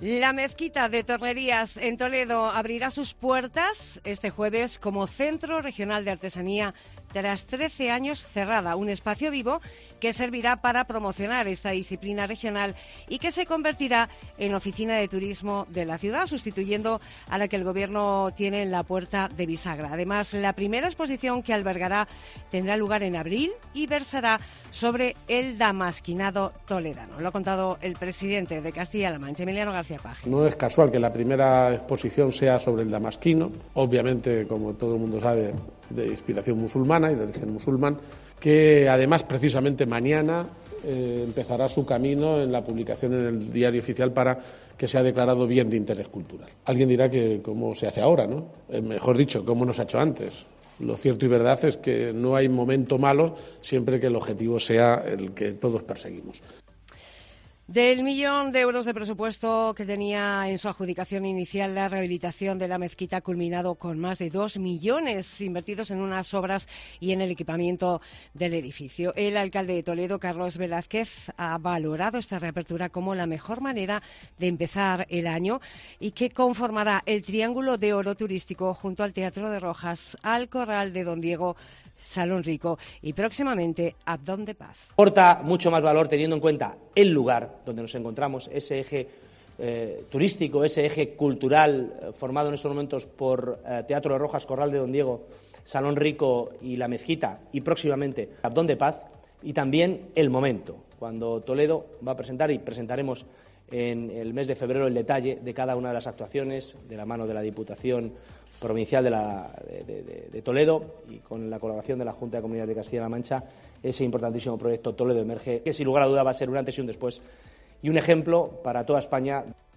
La mezquita de Tornerías en Toledo abrirá sus puertas este jueves como Centro Regional de Artesanía tras 13 años cerrada, un espacio vivo que servirá para promocionar esta disciplina regional y que se convertirá en oficina de turismo de la ciudad, sustituyendo a la que el Gobierno tiene en la Puerta de Bisagra. Además, la primera exposición que albergará tendrá lugar en abril y versará sobre el damasquinado toledano. Lo ha contado el presidente de Castilla-La Mancha, Emiliano García Paje. No es casual que la primera exposición sea sobre el damasquino, obviamente, como todo el mundo sabe, de inspiración musulmana y de origen musulmán, que además precisamente mañana empezará su camino en la publicación en el Diario Oficial para que sea declarado bien de interés cultural. Alguien dirá que cómo se hace ahora, ¿no? Mejor dicho, cómo no se ha hecho antes. Lo cierto y verdad es que no hay momento malo siempre que el objetivo sea el que todos perseguimos. Del 1.000.000 de euros de presupuesto que tenía en su adjudicación inicial la rehabilitación de la mezquita ha culminado con más de 2 millones invertidos en unas obras y en el equipamiento del edificio. El alcalde de Toledo, Carlos Velázquez, ha valorado esta reapertura como la mejor manera de empezar el año y que conformará el triángulo de oro turístico junto al Teatro de Rojas, al Corral de Don Diego, Salón Rico y próximamente Abdón de Paz. Aporta mucho más valor teniendo en cuenta el lugar donde nos encontramos, ese eje turístico, ese eje cultural formado en estos momentos por Teatro de Rojas, Corral de Don Diego, Salón Rico y La Mezquita y próximamente Abdón de Paz, y también el momento, cuando Toledo va a presentar y presentaremos en el mes de febrero el detalle de cada una de las actuaciones de la mano de la Diputación Provincial de Toledo y con la colaboración de la Junta de Comunidades de Castilla-La Mancha, ese importantísimo proyecto Toledo Emerge, que sin lugar a duda va a ser un antes y un después y un ejemplo para toda España.